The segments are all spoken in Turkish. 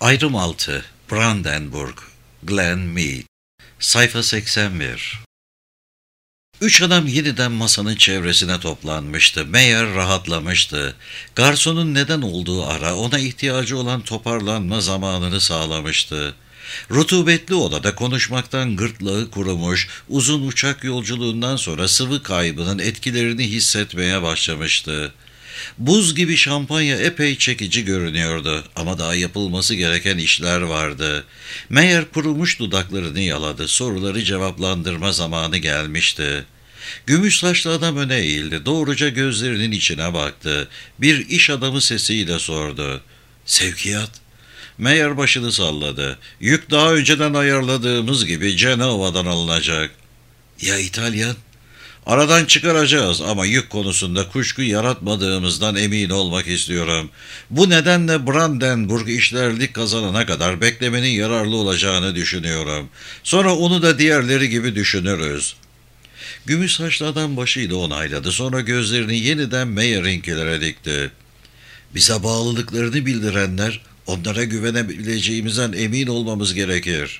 Ayrım 6 Brandenburg Glen Mead Sayfa 81. Üç adam yeniden masanın çevresine toplanmıştı. Meyer rahatlamıştı. Garsonun neden olduğu ara ona ihtiyacı olan toparlanma zamanını sağlamıştı. Rutubetli odada konuşmaktan gırtlağı kurumuş, uzun uçak yolculuğundan sonra sıvı kaybının etkilerini hissetmeye başlamıştı. Buz gibi şampanya epey çekici görünüyordu ama daha yapılması gereken işler vardı. Meyer kurumuş dudaklarını yaladı, soruları cevaplandırma zamanı gelmişti. Gümüş saçlı adam öne eğildi, doğruca gözlerinin içine baktı. Bir iş adamı sesiyle sordu. "Sevkiyat?" Meyer başını salladı. "Yük daha önceden ayarladığımız gibi Cenova'dan alınacak." "Ya İtalyan?" "Aradan çıkaracağız ama yük konusunda kuşku yaratmadığımızdan emin olmak istiyorum. Bu nedenle Brandenburg işlerlik kazanana kadar beklemenin yararlı olacağını düşünüyorum. Sonra onu da diğerleri gibi düşünürüz." Gümüş saçlı adam başıyla onayladı. Sonra gözlerini yeniden Meyer'inkilere dikti. "Bize bağlılıklarını bildirenler, onlara güvenebileceğimizden emin olmamız gerekir."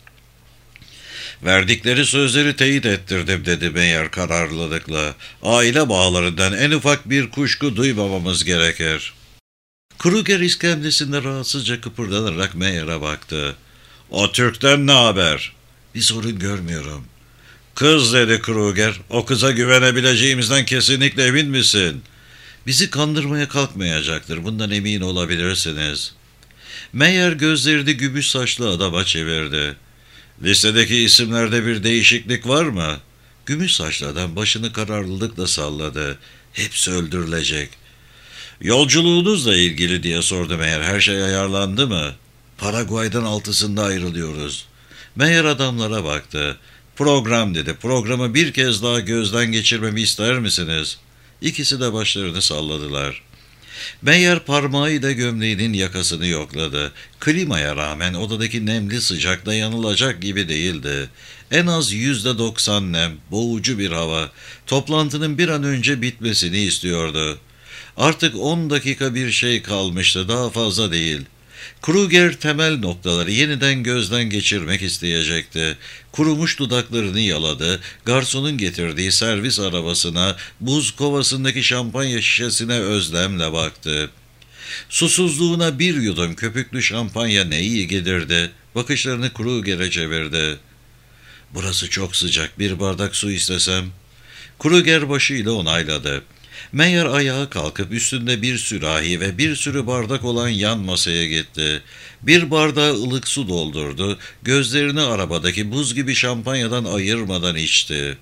"Verdikleri sözleri teyit ettirdim," dedi Meyer kararlılıkla. "Aile bağlarından en ufak bir kuşku duymamamız gerekir." Kruger iskemlesinde rahatsızca kıpırdanarak Meyer'e baktı. "O Türk'ten ne haber?" "Bir sorun görmüyorum." "Kız," dedi Kruger. "O kıza güvenebileceğimizden kesinlikle emin misin?" "Bizi kandırmaya kalkmayacaktır. Bundan emin olabilirsiniz." Meyer gözlerini gümüş saçlı adama çevirdi. "Listedeki isimlerde bir değişiklik var mı?" Gümüş saçlı adam başını kararlılıkla salladı. "Hepsi öldürülecek." "Yolculuğunuzla ilgili?" diye sordu Meyer. "Her şey ayarlandı mı?" "Paraguay'dan 6'sında ayrılıyoruz." Meyer adamlara baktı. "Program," dedi. "Programı bir kez daha gözden geçirmemi ister misiniz?" İkisi de başlarını salladılar. Meyer parmağıyla gömleğinin yakasını yokladı. Klimaya rağmen odadaki nemli sıcak dayanılacak gibi değildi. En az %90 nem, boğucu bir hava. Toplantının bir an önce bitmesini istiyordu. Artık 10 dakika bir şey kalmıştı, daha fazla değil. Kruger temel noktaları yeniden gözden geçirmek isteyecekti. Kurumuş dudaklarını yaladı, garsonun getirdiği servis arabasına, buz kovasındaki şampanya şişesine özlemle baktı. Susuzluğuna bir yudum köpüklü şampanya ne iyi gelirdi. Bakışlarını Kruger'e çevirdi. "Burası çok sıcak, bir bardak su istesem?" Kruger başıyla onayladı. Meyer ayağa kalkıp üstünde bir sürahi ve bir sürü bardak olan yan masaya gitti. Bir bardağa ılık su doldurdu, gözlerini arabadaki buz gibi şampanyadan ayırmadan içti.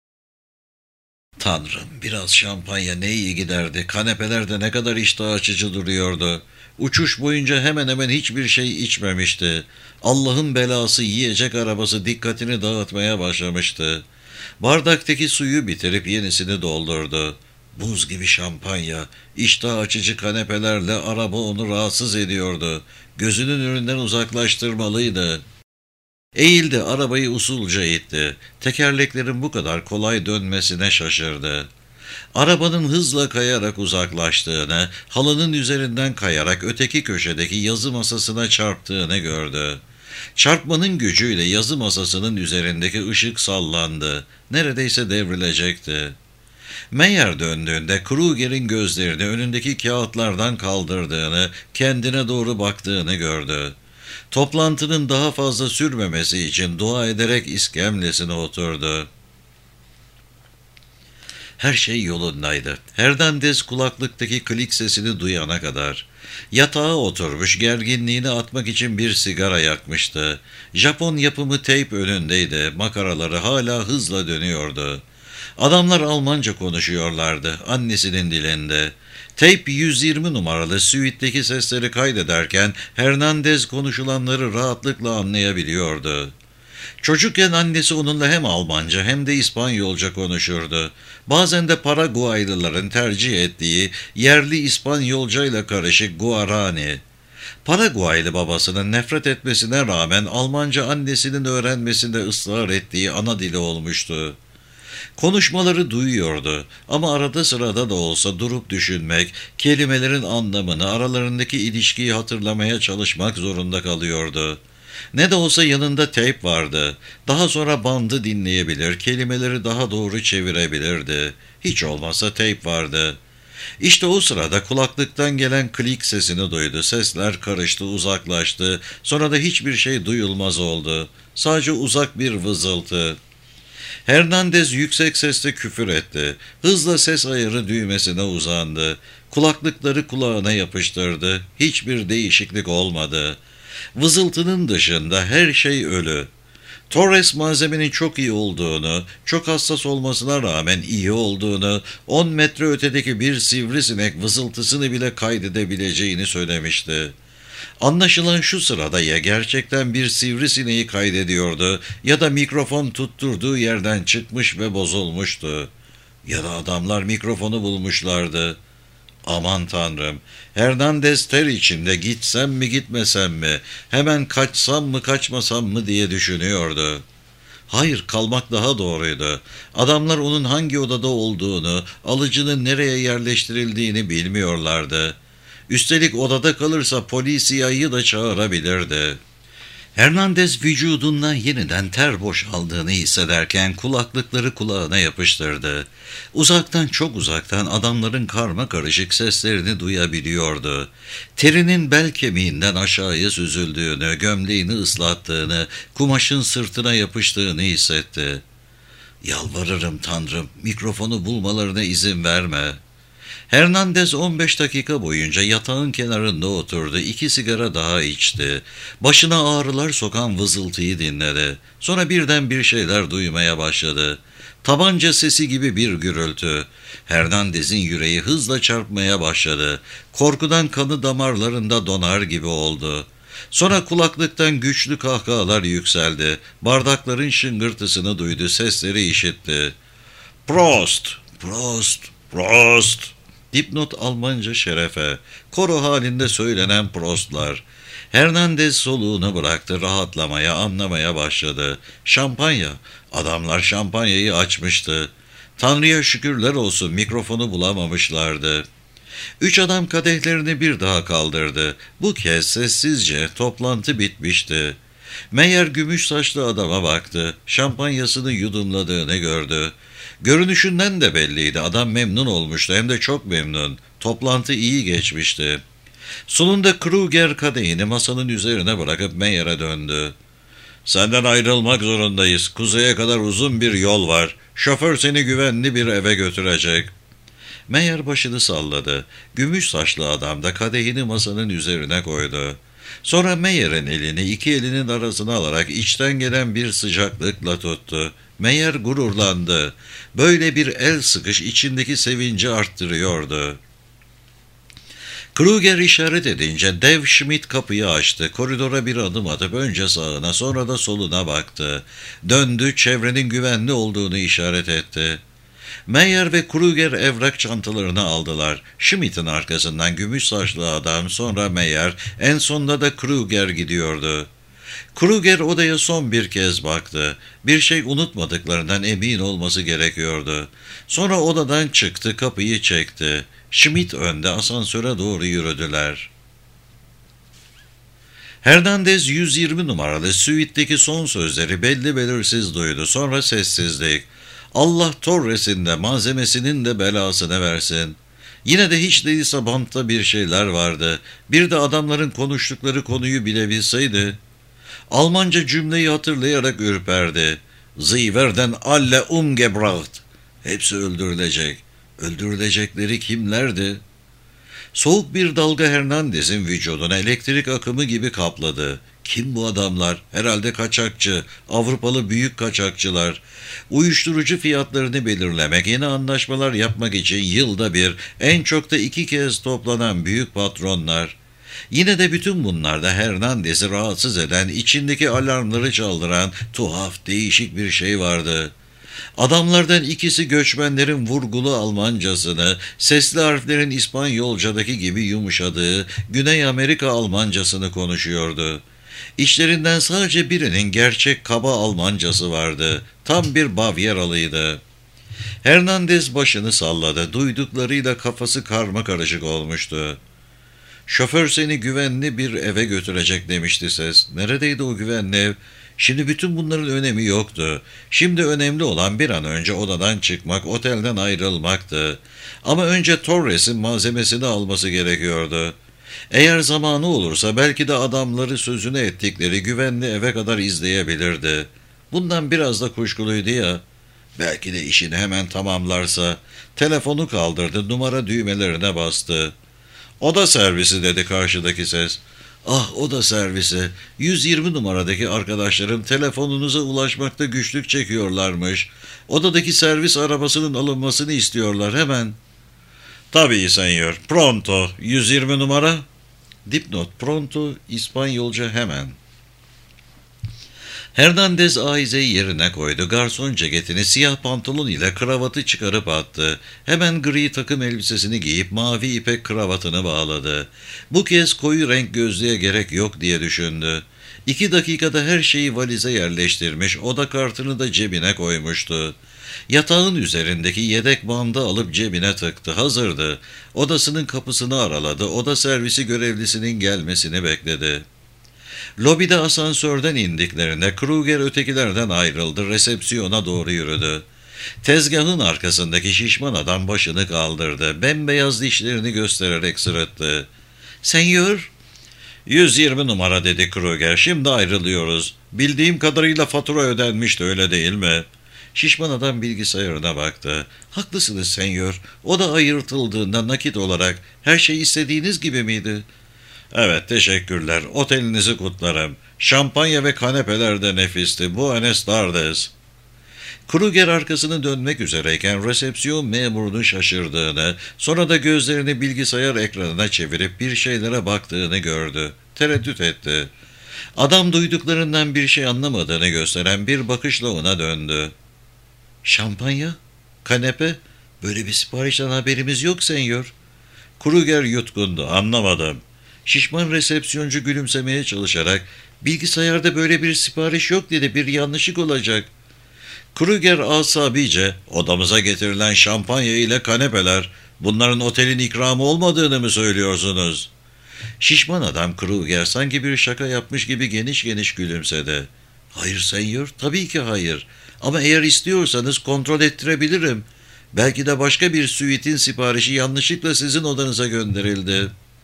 Tanrım, biraz şampanya ne iyi giderdi. Kanepeler de ne kadar iştah açıcı duruyordu. Uçuş boyunca hemen hemen hiçbir şey içmemişti. Allah'ın belası yiyecek arabası dikkatini dağıtmaya başlamıştı. Bardaktaki suyu bitirip yenisini doldurdu. Buz gibi şampanya, iştah açıcı kanepelerle araba onu rahatsız ediyordu. Gözünün önünden uzaklaştırmalıydı. Eğildi, arabayı usulca itti. Tekerleklerin bu kadar kolay dönmesine şaşırdı. Arabanın hızla kayarak uzaklaştığını, halının üzerinden kayarak öteki köşedeki yazı masasına çarptığını gördü. Çarpmanın gücüyle yazı masasının üzerindeki ışık sallandı. Neredeyse devrilecekti. Meyer döndüğünde Kruger'in gözlerini önündeki kağıtlardan kaldırdığını, kendine doğru baktığını gördü. Toplantının daha fazla sürmemesi için dua ederek iskemlesine oturdu. Her şey yolundaydı. Hernandez kulaklıktaki klik sesini duyana kadar. Yatağa oturmuş, gerginliğini atmak için bir sigara yakmıştı. Japon yapımı teyp önündeydi. Makaraları hala hızla dönüyordu. Adamlar Almanca konuşuyorlardı, annesinin dilinde. Teyp 120 numaralı suite'deki sesleri kaydederken Hernandez konuşulanları rahatlıkla anlayabiliyordu. Çocukken annesi onunla hem Almanca hem de İspanyolca konuşurdu. Bazen de Paraguaylıların tercih ettiği yerli İspanyolcayla karışık Guarani. Paraguaylı babasının nefret etmesine rağmen Almanca annesinin öğrenmesinde ısrar ettiği ana dili olmuştu. Konuşmaları duyuyordu ama arada sırada da olsa durup düşünmek, kelimelerin anlamını, aralarındaki ilişkiyi hatırlamaya çalışmak zorunda kalıyordu. Ne de olsa yanında teyp vardı. Daha sonra bandı dinleyebilir, kelimeleri daha doğru çevirebilirdi. Hiç olmazsa teyp vardı. İşte o sırada kulaklıktan gelen klik sesini duydu. Sesler karıştı, uzaklaştı. Sonra da hiçbir şey duyulmaz oldu. Sadece uzak bir vızıltı. Hernandez yüksek sesle küfür etti. Hızla ses ayarı düğmesine uzandı. Kulaklıkları kulağına yapıştırdı. Hiçbir değişiklik olmadı. Vızıltının dışında her şey ölü. Torres malzemenin çok iyi olduğunu, çok hassas olmasına rağmen iyi olduğunu, 10 metre ötedeki bir sivrisinek vızıltısını bile kaydedebileceğini söylemişti. Anlaşılan şu sırada ya gerçekten bir sivrisineği kaydediyordu ya da mikrofon tutturduğu yerden çıkmış ve bozulmuştu. Ya da adamlar mikrofonu bulmuşlardı. Aman tanrım, Hernandez ter içinde gitsem mi gitmesem mi, hemen kaçsam mı kaçmasam mı diye düşünüyordu. Hayır, kalmak daha doğruydu. Adamlar onun hangi odada olduğunu, alıcının nereye yerleştirildiğini bilmiyorlardı. Üstelik odada kalırsa polisiyayı da çağırabilirdi. Hernandez vücudundan yeniden ter boşaldığını hissederken kulaklıkları kulağına yapıştırdı. Uzaktan, çok uzaktan adamların karma karışık seslerini duyabiliyordu. Terinin bel kemiğinden aşağıya süzüldüğünü, gömleğini ıslattığını, kumaşın sırtına yapıştığını hissetti. "Yalvarırım Tanrım, mikrofonu bulmalarına izin verme." Hernandez 15 dakika boyunca yatağın kenarında oturdu. 2 sigara daha içti. Başına ağrılar sokan vızıltıyı dinledi. Sonra birden bir şeyler duymaya başladı. Tabanca sesi gibi bir gürültü. Hernandez'in yüreği hızla çarpmaya başladı. Korkudan kanı damarlarında donar gibi oldu. Sonra kulaklıktan güçlü kahkahalar yükseldi. Bardakların şıngırtısını duydu, sesleri işitti. "Prost! Prost! Prost!" Dipnot Almanca şerefe, koro halinde söylenen prostlar. Hernandez soluğunu bıraktı, rahatlamaya, anlamaya başladı. Şampanya, adamlar şampanyayı açmıştı. Tanrı'ya şükürler olsun mikrofonu bulamamışlardı. 3 adam kadehlerini bir daha kaldırdı. Bu kez sessizce toplantı bitmişti. Meyer gümüş saçlı adama baktı. Şampanyasını yudumladığını gördü. Görünüşünden de belliydi. Adam memnun olmuştu, hem de çok memnun. Toplantı iyi geçmişti. Sonunda Kruger kadehini masanın üzerine bırakıp Meyer'e döndü. "Senden ayrılmak zorundayız. Kuzeye kadar uzun bir yol var. Şoför seni güvenli bir eve götürecek." Meyer başını salladı. Gümüş saçlı adam da kadehini masanın üzerine koydu. Sonra Meyer'in elini 2 elinin arasına alarak içten gelen bir sıcaklıkla tuttu. Meyer gururlandı. Böyle bir el sıkış içindeki sevinci arttırıyordu. Kruger işaret edince Dev Schmidt kapıyı açtı. Koridora bir adım atıp önce sağına sonra da soluna baktı. Döndü, çevrenin güvenli olduğunu işaret etti. Meyer ve Kruger evrak çantalarını aldılar. Schmidt'in arkasından gümüş saçlı adam, sonra Meyer, en sonunda da Kruger gidiyordu. Kruger odaya son bir kez baktı. Bir şey unutmadıklarından emin olması gerekiyordu. Sonra odadan çıktı, kapıyı çekti. Schmidt önde, asansöre doğru yürüdüler. Hernandez 120 numaralı suite'deki son sözleri belli belirsiz duydu. Sonra sessizlik. Allah Torres'in de malzemesinin de belasını versin. Yine de hiç değilse bantta bir şeyler vardı. Bir de adamların konuştukları konuyu bilebilseydi. Almanca cümleyi hatırlayarak ürperdi. "Sie werden alle umgebracht." Hepsi öldürülecek. Öldürülecekleri kimlerdi? Soğuk bir dalga Hernandez'in vücuduna elektrik akımı gibi kapladı. Kim bu adamlar? Herhalde kaçakçı, Avrupalı büyük kaçakçılar. Uyuşturucu fiyatlarını belirlemek, yeni anlaşmalar yapmak için yılda bir, en çok da 2 kez toplanan büyük patronlar. Yine de bütün bunlarda Hernandez'i rahatsız eden, içindeki alarmları çaldıran tuhaf, değişik bir şey vardı. Adamlardan ikisi göçmenlerin vurgulu Almancasını, sesli harflerin İspanyolcadaki gibi yumuşadığı Güney Amerika Almancasını konuşuyordu. İçlerinden sadece birinin gerçek kaba Almancası vardı. Tam bir Bavyeralıydı. Hernandez başını salladı. Duyduklarıyla kafası karmakarışık olmuştu. Şoför seni güvenli bir eve götürecek demişti ses. Neredeydi o güvenli ev? Şimdi bütün bunların önemi yoktu. Şimdi önemli olan bir an önce odadan çıkmak, otelden ayrılmaktı. Ama önce Torres'in malzemesini alması gerekiyordu. Eğer zamanı olursa belki de adamları sözüne ettikleri güvenli eve kadar izleyebilirdi. Bundan biraz da kuşkuluydu ya. Belki de işini hemen tamamlarsa. Telefonu kaldırdı, numara düğmelerine bastı. "Oda servisi," dedi karşıdaki ses. "Ah, oda servisi. 120 numaradaki arkadaşlarım telefonunuza ulaşmakta güçlük çekiyorlarmış. Odadaki servis arabasının alınmasını istiyorlar hemen." "Tabii senyor. Pronto. 120 numara." Dipnot: pronto, İspanyolca hemen. Hernandez ahizeyi yerine koydu. Garson ceketini, siyah pantolon ile kravatı çıkarıp attı. Hemen gri takım elbisesini giyip mavi ipek kravatını bağladı. Bu kez koyu renk gözlüğe gerek yok diye düşündü. 2 dakikada her şeyi valize yerleştirmiş, oda kartını da cebine koymuştu. Yatağın üzerindeki yedek bandı alıp cebine tıktı. Hazırdı. Odasının kapısını araladı. Oda servisi görevlisinin gelmesini bekledi. Lobide asansörden indiklerinde Kruger ötekilerden ayrıldı, resepsiyona doğru yürüdü. Tezgahın arkasındaki şişman adam başını kaldırdı, bembeyaz dişlerini göstererek sırıttı. "Senyor?" "120 numara," dedi Kruger. "Şimdi ayrılıyoruz. Bildiğim kadarıyla fatura ödenmişti, öyle değil mi?" Şişman adam bilgisayarına baktı. "Haklısınız senyor. O da ayırtıldığında nakit olarak her şey istediğiniz gibi miydi?" "Evet, teşekkürler. Otelinizi kutlarım. Şampanya ve kanepeler de nefisti. Buenos tardes." Kruger arkasını dönmek üzereyken resepsiyon memurunun şaşırdığını, sonra da gözlerini bilgisayar ekranına çevirip bir şeylere baktığını gördü. Tereddüt etti. Adam duyduklarından bir şey anlamadığını gösteren bir bakışla ona döndü. "Şampanya? Kanepe? Böyle bir siparişten haberimiz yok senyor." Kruger yutkundu. "Anlamadım." Şişman resepsiyoncu gülümsemeye çalışarak, "Bilgisayarda böyle bir sipariş yok," dedi. "Bir yanlışlık olacak." Kruger asabice, "Odamıza getirilen şampanya ile kanepeler, bunların otelin ikramı olmadığını mı söylüyorsunuz?" Şişman adam Kruger sanki bir şaka yapmış gibi geniş geniş gülümsedi. "Hayır senyor, tabii ki hayır. Ama eğer istiyorsanız kontrol ettirebilirim. Belki de başka bir süitin siparişi yanlışlıkla sizin odanıza gönderildi."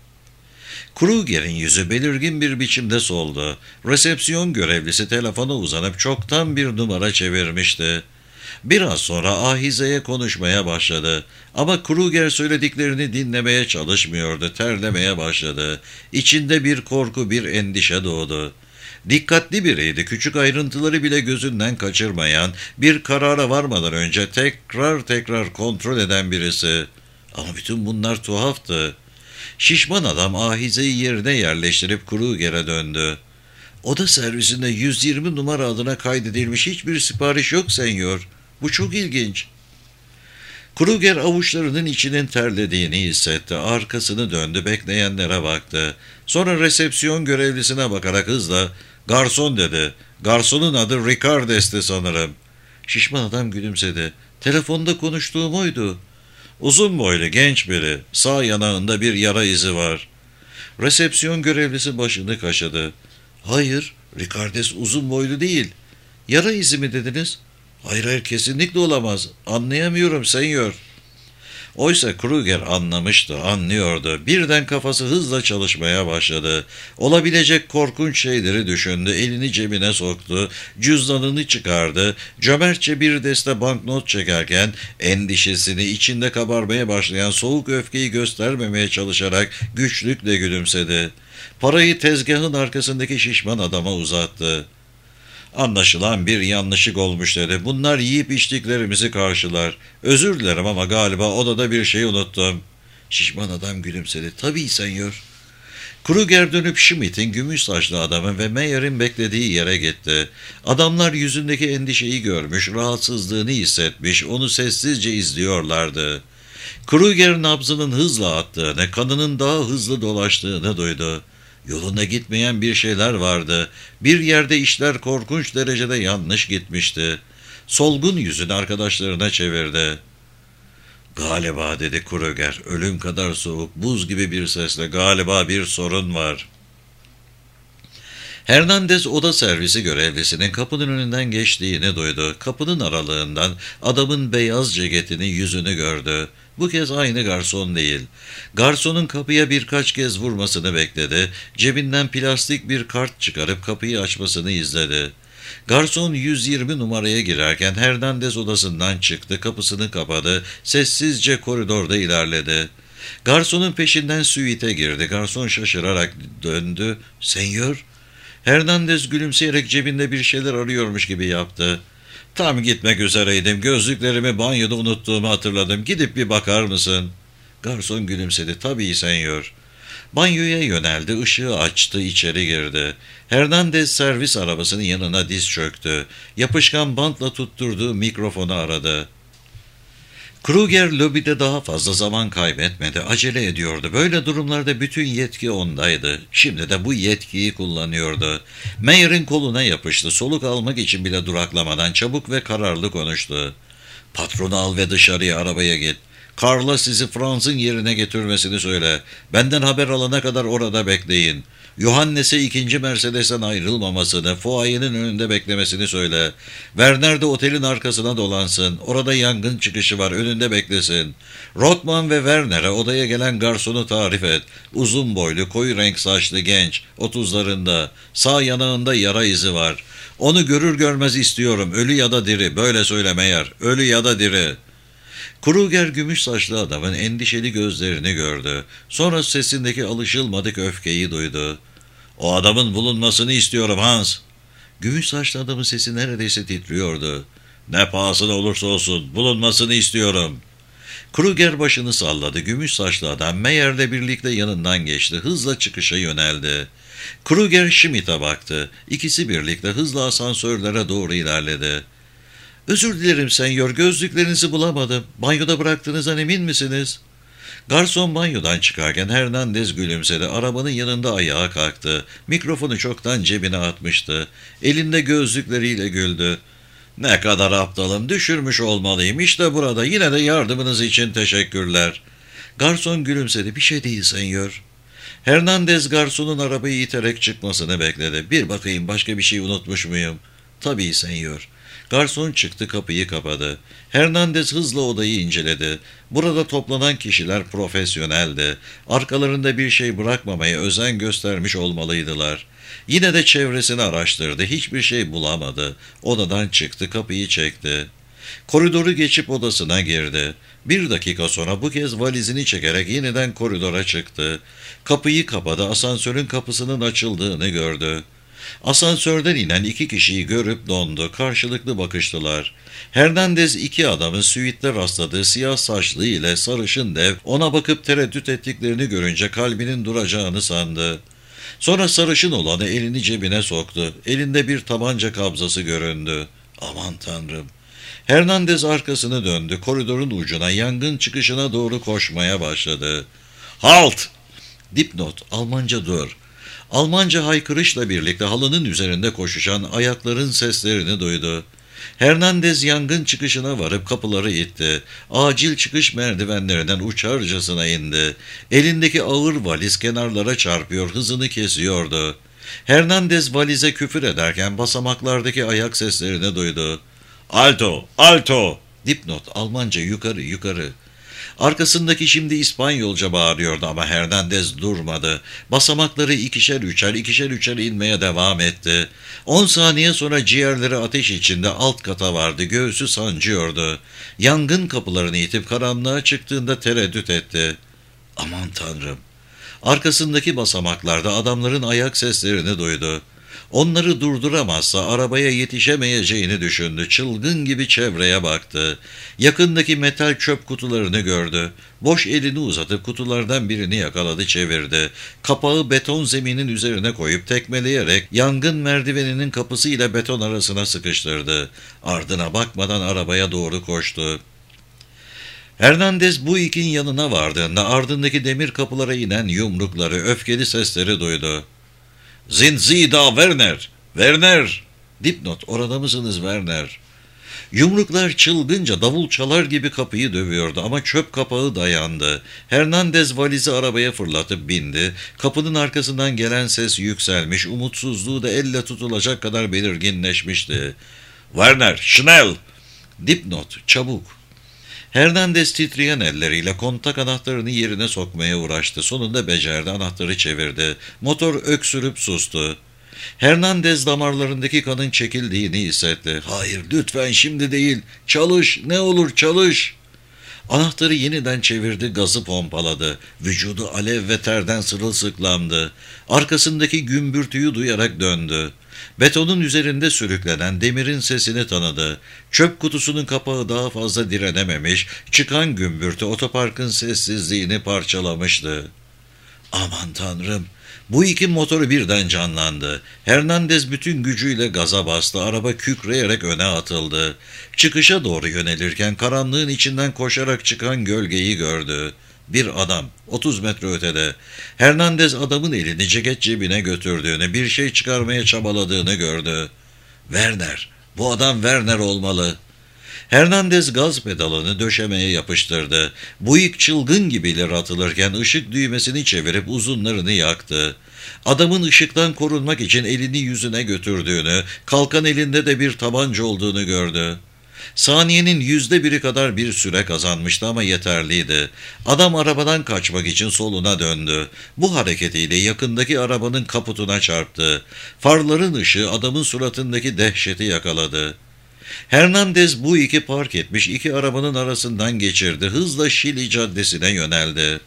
Kruger'in yüzü belirgin bir biçimde soldu. Resepsiyon görevlisi telefona uzanıp çoktan bir numara çevirmişti. Biraz sonra ahizeye konuşmaya başladı. Ama Kruger söylediklerini dinlemeye çalışmıyordu, terlemeye başladı. İçinde bir korku, bir endişe doğdu. Dikkatli biriydi, küçük ayrıntıları bile gözünden kaçırmayan, bir karara varmadan önce tekrar kontrol eden birisi. Ama bütün bunlar tuhaftı. Şişman adam ahizeyi yerine yerleştirip Kruger'e döndü. "Oda servisinde 120 numara adına kaydedilmiş hiçbir sipariş yok senyor. Bu çok ilginç." Kruger avuçlarının içinin terlediğini hissetti. Arkasını döndü, bekleyenlere baktı. Sonra resepsiyon görevlisine bakarak hızla, "Garson," dedi. "Garsonun adı Ricardes'ti sanırım." Şişman adam gülümsedi. "Telefonda konuştuğum oydu." "Uzun boylu genç biri. Sağ yanağında bir yara izi var." Resepsiyon görevlisi başını kaşıdı. "Hayır, Ricardes uzun boylu değil." "Yara izi mi dediniz?" Hayır, kesinlikle olamaz. Anlayamıyorum senyor." Oysa Kruger anlamıştı, anlıyordu. Birden kafası hızla çalışmaya başladı. Olabilecek korkunç şeyleri düşündü, elini cebine soktu, cüzdanını çıkardı, cömertçe bir deste banknot çekerken endişesini, içinde kabarmaya başlayan soğuk öfkeyi göstermemeye çalışarak güçlükle gülümsedi. Parayı tezgahın arkasındaki şişman adama uzattı. "Anlaşılan bir yanlışlık olmuş," dedi. "Bunlar yiyip içtiklerimizi karşılar. Özür dilerim ama galiba odada bir şey unuttum." Şişman adam gülümsedi. "Tabii senyor." Kruger dönüp Schmidt'in, gümüş saçlı adamın ve Meyer'in beklediği yere gitti. Adamlar yüzündeki endişeyi görmüş, rahatsızlığını hissetmiş, onu sessizce izliyorlardı. Kruger nabzının hızla attığını, kanının daha hızlı dolaştığını duydu. Yoluna gitmeyen bir şeyler vardı. Bir yerde işler korkunç derecede yanlış gitmişti. Solgun yüzünü arkadaşlarına çevirdi. "Galiba," dedi Kruger, ölüm kadar soğuk, buz gibi bir sesle, "galiba bir sorun var." Hernandez oda servisi görevlisinin kapının önünden geçtiğini duydu. Kapının aralığından adamın beyaz ceketini, yüzünü gördü. Bu kez aynı garson değil. Garsonun kapıya birkaç kez vurmasını bekledi. Cebinden plastik bir kart çıkarıp kapıyı açmasını izledi. Garson 120 numaraya girerken Hernandez odasından çıktı, kapısını kapadı, sessizce koridorda ilerledi. Garsonun peşinden suite girdi. Garson şaşırarak döndü. "Senyor?" Hernandez gülümseyerek cebinde bir şeyler arıyormuş gibi yaptı. "Tam gitmek üzereydim. Gözlüklerimi banyoda unuttuğumu hatırladım. Gidip bir bakar mısın?" Garson gülümsedi. "Tabii senyor." Banyoya yöneldi, ışığı açtı, içeri girdi. Hernandez servis arabasının yanına diz çöktü. Yapışkan bantla tutturduğu mikrofonu aradı. Kruger lobide daha fazla zaman kaybetmedi, acele ediyordu. Böyle durumlarda bütün yetki ondaydı. Şimdi de bu yetkiyi kullanıyordu. Mayer'in koluna yapıştı, soluk almak için bile duraklamadan çabuk ve kararlı konuştu. "Patronu al ve dışarıya, arabaya git. Karla sizi Franz'ın yerine getirmesini söyle. Benden haber alana kadar orada bekleyin. Johannes'e 2. Mercedes'ten ayrılmamasını, fuayenin önünde beklemesini söyle. Werner de otelin arkasına dolansın. Orada yangın çıkışı var, önünde beklesin. Rothman ve Werner'e odaya gelen garsonu tarif et. Uzun boylu, koyu renk saçlı genç, 30'larında. Sağ yanağında yara izi var. Onu görür görmez istiyorum. Ölü ya da diri. Böyle söyle Meyer. Ölü ya da diri." Kruger gümüş saçlı adamın endişeli gözlerini gördü. Sonra sesindeki alışılmadık öfkeyi duydu. "O adamın bulunmasını istiyorum Hans." Gümüş saçlı adamın sesi neredeyse titriyordu. "Ne pahasına olursa olsun bulunmasını istiyorum." Kruger başını salladı. Gümüş saçlı adam Meyer'le birlikte yanından geçti. Hızla çıkışa yöneldi. Kruger Schmidt'e baktı. İkisi birlikte hızla asansörlere doğru ilerledi. "Özür dilerim senyor, gözlüklerinizi bulamadım. Banyoda bıraktığınızdan emin misiniz?" Garson banyodan çıkarken Hernandez gülümsedi. Arabanın yanında ayağa kalktı. Mikrofonu çoktan cebine atmıştı. Elinde gözlükleriyle güldü. "Ne kadar aptalım, düşürmüş olmalıyım. İşte burada, yine de yardımınız için teşekkürler." Garson gülümsedi. "Bir şey değil senyor." Hernandez garsonun arabayı iterek çıkmasını bekledi. "Bir bakayım, başka bir şey unutmuş muyum?" "Tabii senyor." Garson çıktı, kapıyı kapadı. Hernandez hızla odayı inceledi. Burada toplanan kişiler profesyoneldi. Arkalarında bir şey bırakmamaya özen göstermiş olmalıydılar. Yine de çevresini araştırdı. Hiçbir şey bulamadı. Odadan çıktı, kapıyı çekti. Koridoru geçip odasına girdi. 1 dakika sonra bu kez valizini çekerek yeniden koridora çıktı. Kapıyı kapadı, asansörün kapısının açıldığını gördü. Asansörden inen 2 kişiyi görüp dondu. Karşılıklı bakıştılar. Hernandez 2 adamın suite'de rastladığı siyah saçlı ile sarışın dev ona bakıp tereddüt ettiklerini görünce kalbinin duracağını sandı. Sonra sarışın olanı elini cebine soktu. Elinde bir tabanca kabzası göründü. Aman tanrım. Hernandez arkasını döndü. Koridorun ucuna, yangın çıkışına doğru koşmaya başladı. "Halt!" Dipnot, Almanca dur. Almanca haykırışla birlikte halının üzerinde koşuşan ayakların seslerini duydu. Hernandez yangın çıkışına varıp kapıları itti. Acil çıkış merdivenlerinden uçarcasına indi. Elindeki ağır valiz kenarlara çarpıyor, hızını kesiyordu. Hernandez valize küfür ederken basamaklardaki ayak seslerini duydu. "Alto! Alto!" Dipnot, Almanca yukarı, yukarı. Arkasındaki şimdi İspanyolca bağırıyordu ama Hernandez durmadı. Basamakları ikişer üçer inmeye devam etti. 10 saniye sonra ciğerleri ateş içinde alt kata vardı. Göğsü sancıyordu. Yangın kapılarını itip karanlığa çıktığında tereddüt etti. Aman tanrım. Arkasındaki basamaklarda adamların ayak seslerini duydu. Onları durduramazsa arabaya yetişemeyeceğini düşündü. Çılgın gibi çevreye baktı. Yakındaki metal çöp kutularını gördü. Boş elini uzatıp kutulardan birini yakaladı, çevirdi. Kapağı beton zeminin üzerine koyup tekmeleyerek yangın merdiveninin kapısı ile beton arasına sıkıştırdı. Ardına bakmadan arabaya doğru koştu. Hernandez bu ikin yanına vardığında ardındaki demir kapılara inen yumrukları, öfkeli sesleri duydu. "Sind Sie da, Werner? Werner!" Dipnot, orada mısınız Werner? Yumruklar çılgınca davul çalar gibi kapıyı dövüyordu ama çöp kapağı dayandı. Hernandez valizi arabaya fırlatıp bindi. Kapının arkasından gelen ses yükselmiş, umutsuzluğu da elle tutulacak kadar belirginleşmişti. ''Werner, schnell!'' Dipnot, çabuk. Hernandez titreyen elleriyle kontak anahtarını yerine sokmaya uğraştı. Sonunda becerdi, anahtarı çevirdi. Motor öksürüp sustu. Hernandez damarlarındaki kanın çekildiğini hissetti. ''Hayır, lütfen şimdi değil. Çalış, ne olur çalış.'' Anahtarı yeniden çevirdi, gazı pompaladı. Vücudu alev ve terden sırılsıklamdı. Arkasındaki gümbürtüyü duyarak döndü. Betonun üzerinde sürüklenen demirin sesini tanıdı. Çöp kutusunun kapağı daha fazla direnememiş, çıkan gümbürtü otoparkın sessizliğini parçalamıştı. Aman tanrım! Bu iki motoru birden canlandı. Hernandez bütün gücüyle gaza bastı. Araba kükreyerek öne atıldı. Çıkışa doğru yönelirken karanlığın içinden koşarak çıkan gölgeyi gördü. Bir adam, 30 metre ötede. Hernandez adamın elini ceket cebine götürdüğünü, bir şey çıkarmaya çabaladığını gördü. ''Werner, bu adam Werner olmalı.'' Hernandez gaz pedalını döşemeye yapıştırdı. Buick çılgın gibi ileri atılırken ışık düğmesini çevirip uzunlarını yaktı. Adamın ışıktan korunmak için elini yüzüne götürdüğünü, kalkan elinde de bir tabanca olduğunu gördü. Saniyenin 1/1'i kadar bir süre kazanmıştı ama yeterliydi. Adam arabadan kaçmak için soluna döndü. Bu hareketiyle yakındaki arabanın kaputuna çarptı. Farların ışığı adamın suratındaki dehşeti yakaladı. Hernandez bu iki park etmiş iki arabanın arasından geçirdi. Hızla Şili Caddesi'ne yöneldi.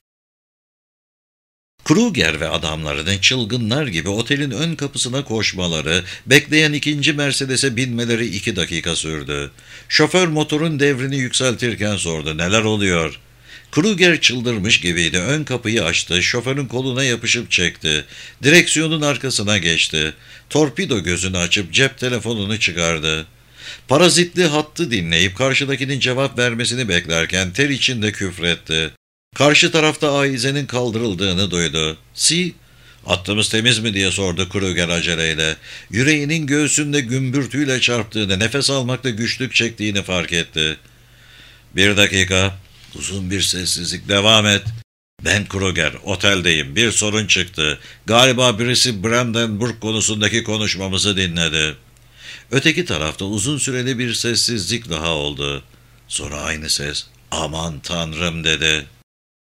Kruger ve adamlarının çılgınlar gibi otelin ön kapısına koşmaları, bekleyen ikinci Mercedes'e binmeleri 2 dakika sürdü. Şoför motorun devrini yükseltirken sordu, ''Neler oluyor?'' Kruger çıldırmış gibiydi. Ön kapıyı açtı, şoförün koluna yapışıp çekti. Direksiyonun arkasına geçti. Torpido gözünü açıp cep telefonunu çıkardı. Parazitli hattı dinleyip karşıdakinin cevap vermesini beklerken ter içinde küfretti. Karşı tarafta ahizenin kaldırıldığını duydu. ''Si, hattımız temiz mi?'' diye sordu Kruger aceleyle. Yüreğinin göğsünde gümbürtüyle çarptığını, nefes almakta güçlük çektiğini fark etti. ''1 dakika, uzun bir sessizlik, devam et.'' ''Ben Kruger, oteldeyim, bir sorun çıktı. Galiba birisi Brandenburg konusundaki konuşmamızı dinledi.'' Öteki tarafta uzun süreli bir sessizlik daha oldu. Sonra aynı ses, ''Aman Tanrım'' dedi.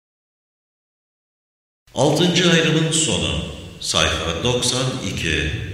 6. ayrımın sonu. Sayfa 92.